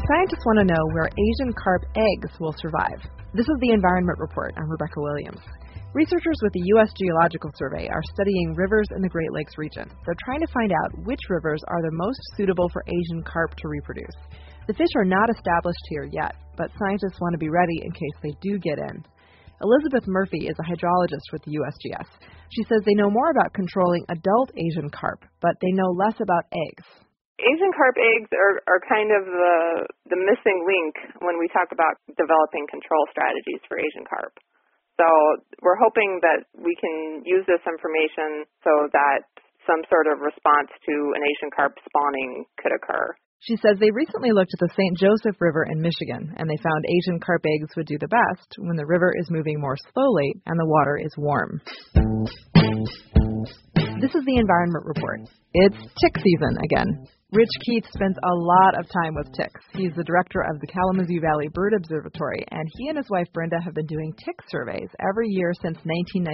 Scientists want to know where Asian carp eggs will survive. This is the Environment Report. I'm Rebecca Williams. Researchers with the U.S. Geological Survey are studying rivers in the Great Lakes region. They're trying to find out which rivers are the most suitable for Asian carp to reproduce. The fish are not established here yet, but scientists want to be ready in case they do get in. Elizabeth Murphy is a hydrologist with the USGS. She says they know more about controlling adult Asian carp, but they know less about eggs. Asian carp eggs are kind of the missing link when we talk about developing control strategies for Asian carp. So we're hoping that we can use this information so that some sort of response to an Asian carp spawning could occur. She says they recently looked at the St. Joseph River in Michigan, and they found Asian carp eggs would do the best when the river is moving more slowly and the water is warm. This is the Environment Report. It's tick season again. Rich Keith spends a lot of time with ticks. He's the director of the Kalamazoo Valley Bird Observatory, and he and his wife Brenda have been doing tick surveys every year since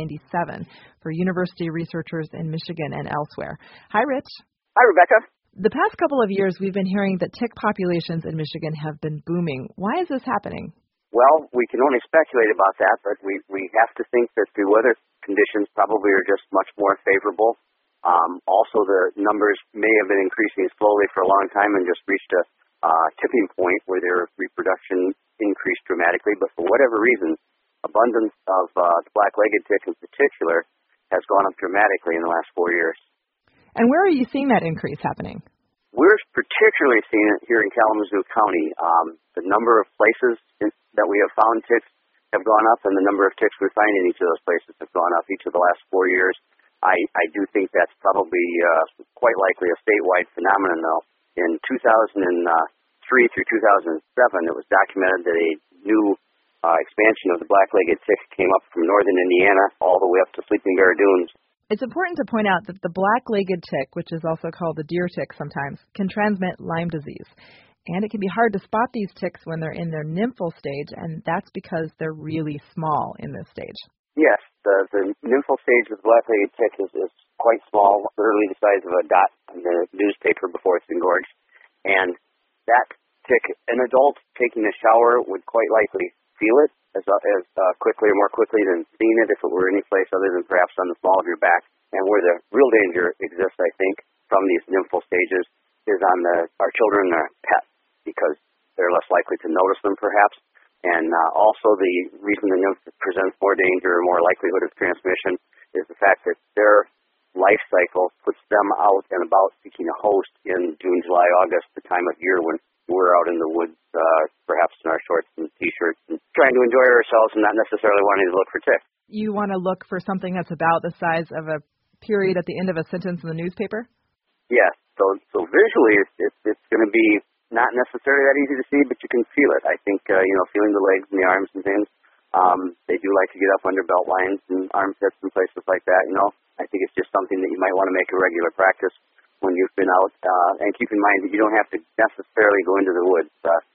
1997 for university researchers in Michigan and elsewhere. Hi, Rich. Hi, Rebecca. The past couple of years, we've been hearing that tick populations in Michigan have been booming. Why is this happening? Well, we can only speculate about that, but we have to think that the weather conditions probably are just much more favorable. Also, the numbers may have been increasing slowly for a long time and just reached a tipping point where their reproduction increased dramatically. But for whatever reason, abundance of the black-legged tick in particular has gone up dramatically in the last 4 years. And where are you seeing that increase happening? We're particularly seeing it here in Kalamazoo County. The number of places that we have found ticks have gone up, and the number of ticks we find in each of those places have gone up each of the last 4 years. I do think that's probably quite likely a statewide phenomenon, though. In 2003 through 2007, it was documented that a new expansion of the black-legged tick came up from northern Indiana all the way up to Sleeping Bear Dunes. It's important to point out that the black-legged tick, which is also called the deer tick sometimes, can transmit Lyme disease. And it can be hard to spot these ticks when they're in their nymphal stage, and that's because they're really small in this stage. Yes, the nymphal stage of the black-legged tick is quite small, literally the size of a dot in the newspaper before it's engorged. And that tick, an adult taking a shower would quite likely feel it as quickly or more quickly than seeing it if it were any place other than perhaps on the small of your back. And where the real danger exists, I think, from these nymphal stages is on our children and our pets, because they're less likely to notice them perhaps. And also the reason the nymph presents more danger or more likelihood of transmission is the fact that their life cycle puts them out and about seeking a host in June, July, August, the time of year when we're out in the woods, perhaps in our shorts and T-shirts, and trying to enjoy ourselves and not necessarily wanting to look for ticks. You want to look for something that's about the size of a period at the end of a sentence in the newspaper? Yes. So visually, it's going to be not necessarily that easy to see, but you can feel it. I think, feeling the legs and the arms and things, they do like to get up under belt lines and armpits and places like that, I think it's just something that you might want to make a regular practice when you've been out. And keep in mind that you don't have to necessarily go into the woods.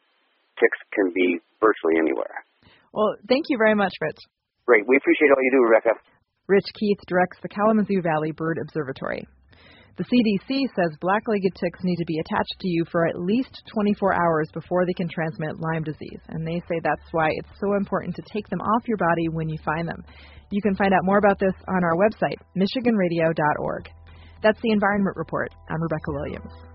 Ticks can be virtually anywhere. Well, thank you very much, Rich. Great. We appreciate all you do, Rebecca. Rich Keith directs the Kalamazoo Valley Bird Observatory. The CDC says black-legged ticks need to be attached to you for at least 24 hours before they can transmit Lyme disease, and they say that's why it's so important to take them off your body when you find them. You can find out more about this on our website, michiganradio.org. That's the Environment Report. I'm Rebecca Williams.